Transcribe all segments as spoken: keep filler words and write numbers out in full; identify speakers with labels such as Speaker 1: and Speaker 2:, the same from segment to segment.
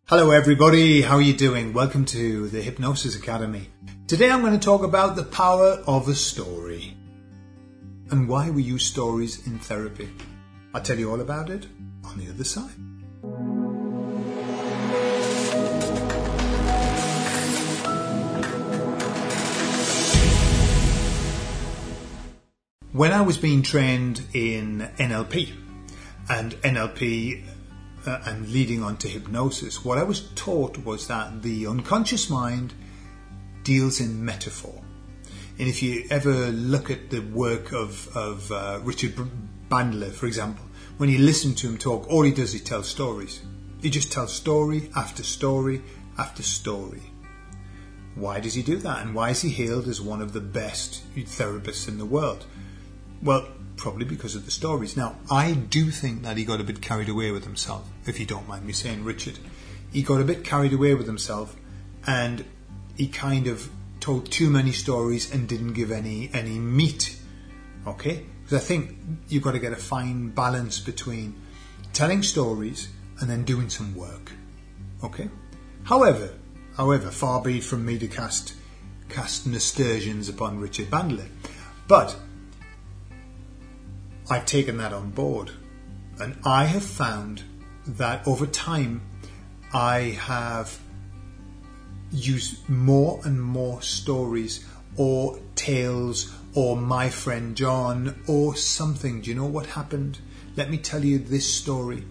Speaker 1: Hello everybody, how are you doing? Welcome to the Hypnosis Academy. Today I'm going to talk about the power of a story and why we use stories in therapy. I'll tell you all about it on the other side. When I was being trained in N L P and N L P Uh, and leading on to hypnosis, what I was taught was that the unconscious mind deals in metaphor. And if you ever look at the work of, of uh, Richard Bandler, for example, when you listen to him talk, all he does is tell stories. He just tells story after story after story. Why does he do that? And why is he hailed as one of the best therapists in the world? Well, probably because of the stories. Now, I do think that he got a bit carried away with himself, if you don't mind me saying, Richard. He got a bit carried away with himself and he kind of told too many stories and didn't give any, any meat. Okay? Because I think you've got to get a fine balance between telling stories and then doing some work. Okay? However, however, far be it from me to cast, cast nasturtiums upon Richard Bandler. But I've taken that on board, and I have found that over time I have used more and more stories or tales or my friend John or something. Do you know what happened? Let me tell you this story.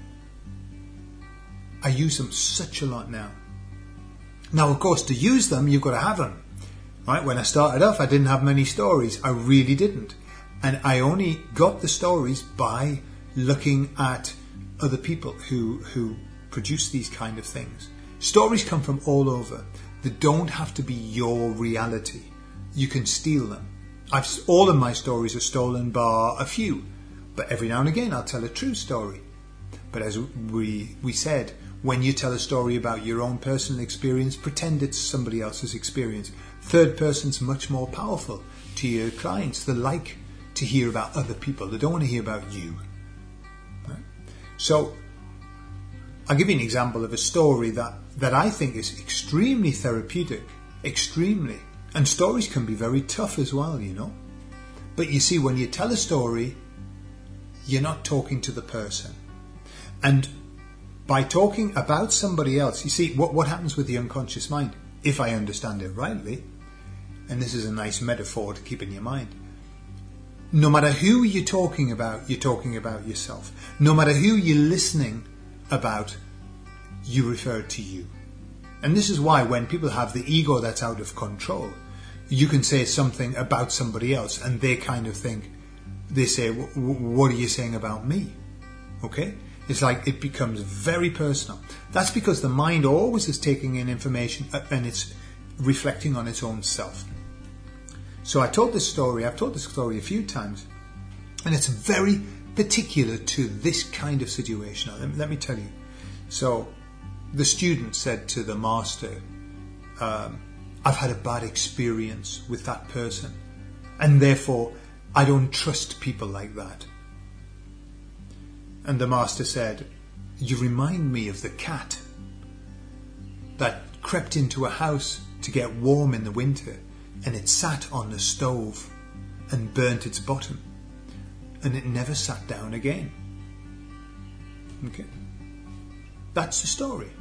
Speaker 1: I use them such a lot now. Now, of course, to use them, you've got to have them. Right? When I started off, I didn't have many stories. I really didn't. And I only got the stories by looking at other people who who produce these kind of things. Stories come from all over. They don't have to be your reality. You can steal them. I've, all of my stories are stolen bar a few. But every now and again I'll tell a true story. But as we, we said, when you tell a story about your own personal experience, pretend it's somebody else's experience. Third person's much more powerful to your clients. They like to hear about other people. They don't want to hear about you. Right? So I'll give you an example of a story that, that I think is extremely therapeutic. Extremely. And stories can be very tough as well, you know. But you see, when you tell a story, you're not talking to the person. And by talking about somebody else, you see, what, what happens with the unconscious mind, if I understand it rightly, and this is a nice metaphor to keep in your mind, no matter who you're talking about, you're talking about yourself. No matter who you're listening about, you refer to you. And this is why when people have the ego that's out of control, you can say something about somebody else and they kind of think, they say, what are you saying about me? Okay? It's like it becomes very personal. That's because the mind always is taking in information and it's reflecting on its own self. So I told this story, I've told this story a few times, and it's very particular to this kind of situation. Let me, let me tell you. So the student said to the master, um, I've had a bad experience with that person, and therefore I don't trust people like that. And the master said, you remind me of the cat that crept into a house to get warm in the winter, and it sat on the stove and burnt its bottom, and it never sat down again. Okay, that's the story.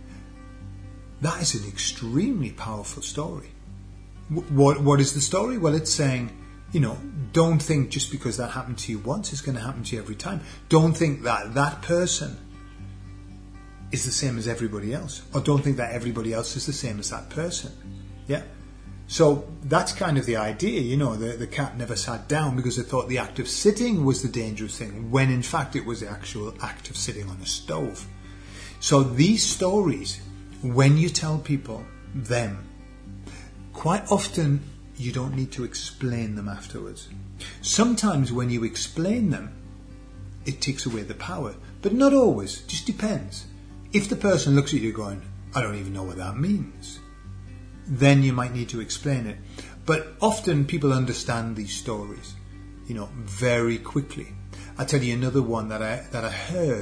Speaker 1: That is an extremely powerful story. What what is the story? Well, it's saying, you know, don't think just because that happened to you once, it's going to happen to you every time. Don't think that that person is the same as everybody else, or don't think that everybody else is the same as that person. Yeah. So that's kind of the idea, you know, the, the cat never sat down because they thought the act of sitting was the dangerous thing, when in fact it was the actual act of sitting on a stove. So these stories, when you tell people them, quite often you don't need to explain them afterwards. Sometimes when you explain them, it takes away the power, but not always, just depends. If the person looks at you going, I don't even know what that means, then you might need to explain it. But often people understand these stories, you know, very quickly. I'll tell you another one that I that I heard,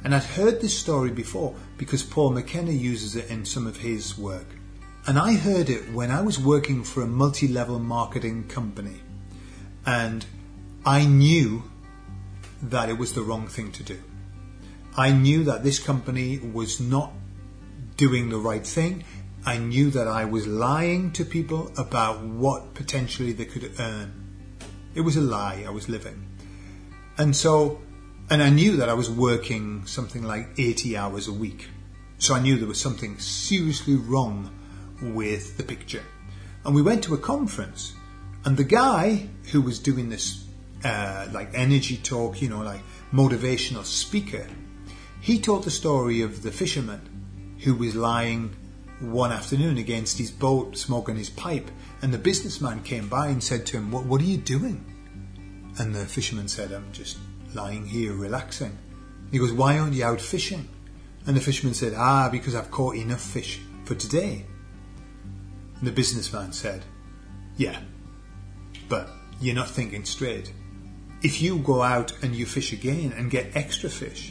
Speaker 1: And I'd heard this story before because Paul McKenna uses it in some of his work. And I heard it when I was working for a multi-level marketing company. And I knew that it was the wrong thing to do. I knew that this company was not doing the right thing. I knew that I was lying to people about what potentially they could earn. It was a lie I was living. And so, and I knew that I was working something like eighty hours a week. So I knew there was something seriously wrong with the picture. And we went to a conference, and the guy who was doing this uh, like energy talk, you know, like motivational speaker, he told the story of the fisherman who was lying one afternoon against his boat smoking his pipe, and the businessman came by and said to him, what, what are you doing? And the fisherman said, I'm just lying here relaxing. He goes, why aren't you out fishing? And the fisherman said, ah, because I've caught enough fish for today. And the businessman said, yeah, but you're not thinking straight. If you go out and you fish again and get extra fish,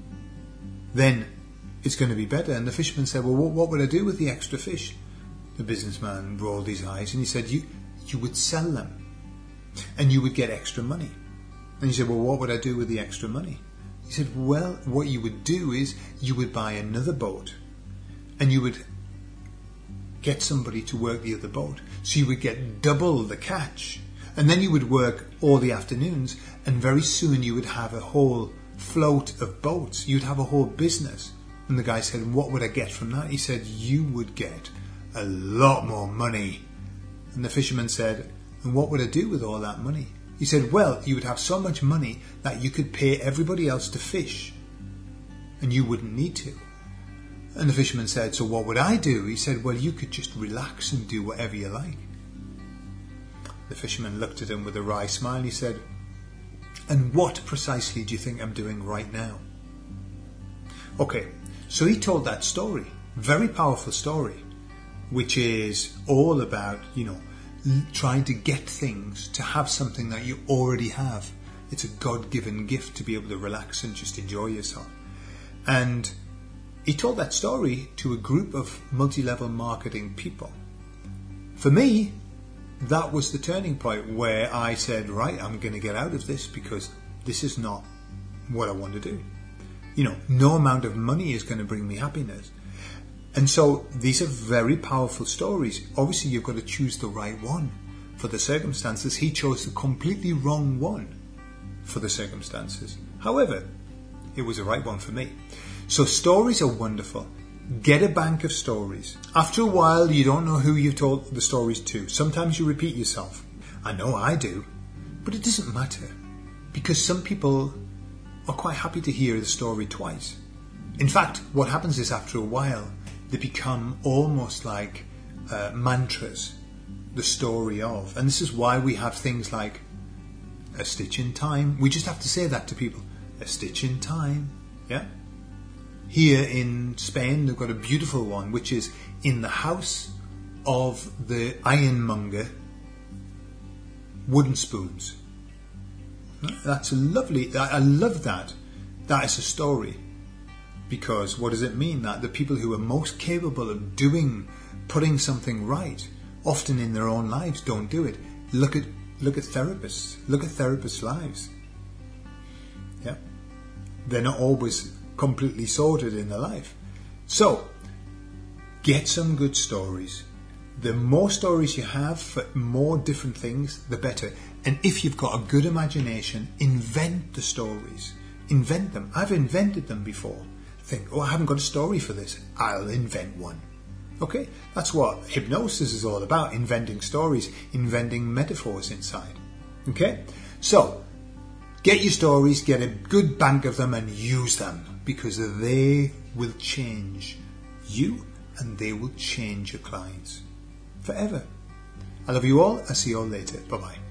Speaker 1: then it's going to be better. And the fisherman said, well, what, what would I do with the extra fish? The businessman rolled his eyes and he said, you, you would sell them and you would get extra money. And he said, well, what would I do with the extra money? He said, well, what you would do is you would buy another boat and you would get somebody to work the other boat. So you would get double the catch. And then you would work all the afternoons, and very soon you would have a whole float of boats. You'd have a whole business. And the guy said, what would I get from that? He said, you would get a lot more money. And the fisherman said, and what would I do with all that money? He said, well, you would have so much money that you could pay everybody else to fish, and you wouldn't need to. And the fisherman said, so what would I do? He said, well, you could just relax and do whatever you like. The fisherman looked at him with a wry smile and he said, and what precisely do you think I'm doing right now? Okay, so he told that story, very powerful story, which is all about, you know, trying to get things, to have something that you already have. It's a God-given gift to be able to relax and just enjoy yourself. And he told that story to a group of multi-level marketing people. For me, that was the turning point where I said, right, I'm going to get out of this because this is not what I want to do. You know, no amount of money is going to bring me happiness. And so these are very powerful stories. Obviously, you've got to choose the right one for the circumstances. He chose the completely wrong one for the circumstances. However, it was the right one for me. So stories are wonderful. Get a bank of stories. After a while, you don't know who you've told the stories to. Sometimes you repeat yourself. I know I do. But it doesn't matter. Because some people are quite happy to hear the story twice. In fact, what happens is after a while, they become almost like uh, mantras. The story of. And this is why we have things like a stitch in time. We just have to say that to people. A stitch in time. Yeah? Here in Spain, they've got a beautiful one, which is in the house of the ironmonger, wooden spoons. That's a lovely, I love that. That is a story. Because what does it mean? That the people who are most capable of doing, putting something right, often in their own lives, don't do it. Look at, look at therapists. Look at therapists' lives. Yeah. They're not always completely sorted in their life. So, get some good stories. The more stories you have for more different things, the better. And if you've got a good imagination, invent the stories. Invent them. I've invented them before. Think, oh, I haven't got a story for this. I'll invent one. Okay? That's what hypnosis is all about. Inventing stories. Inventing metaphors inside. Okay? So, get your stories, get a good bank of them and use them. Because they will change you and they will change your clients forever. I love you all. I'll see you all later. Bye-bye.